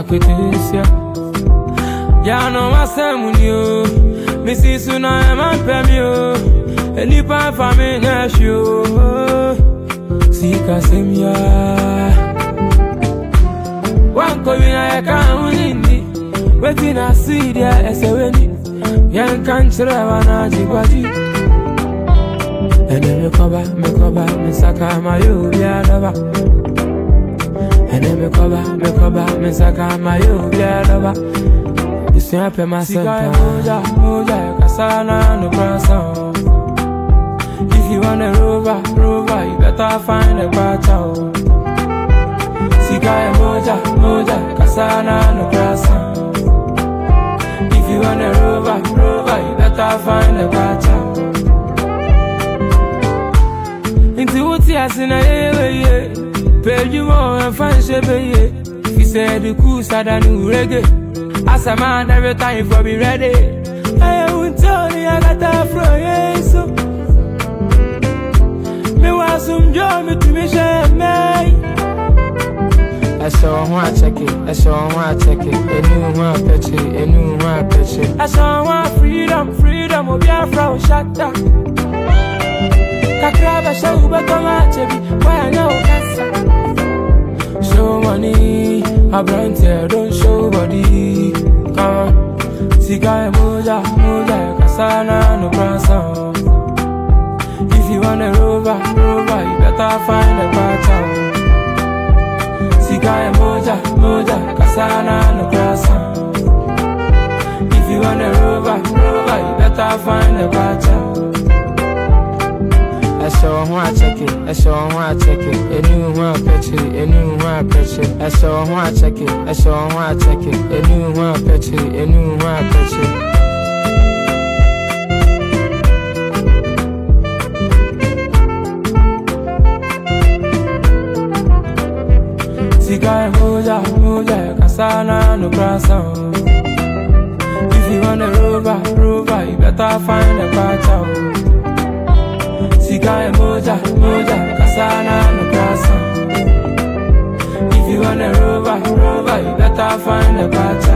Ketesia. Ya no masemunio. Missy Suna man pemio. Any pa for me na show. Sika semya. One koina ya kaunindi. Waiting I see there as a winning. Young country wana jibadi. And then me cover, me saka my you ya lava. And then me cover, me saka my you ya lava. This one pay my center. Moja, kasana no person. If you want a rover, you better find a battle. Sika moja, kasana no person. If you want a rover, you better find a battle. Into what he has in a way, pay you more and find shape. If you said the cool side and new reggae, as a man, every time for be ready. I won't tell you I got that from so. Me want some job, me to me share me. I saw one check it, a new one pitch it, I saw one freedom, of your fro shut up. Kakraba show but come out, why I know cancer. Show money, I brand here, don't show body. Come on, Sika moja, kasana no person. If you want a rover, you better find a battle. Sika moja, kasana no person. If you want a rover, you better find a battle. I saw one check it, a new one pitch it. I saw one check it, a new one pitch it. Sika moja, kasana no person. If you want a rover, you better find a battle. Sika moja, kasana no person. If you want a rover, you better find a battle.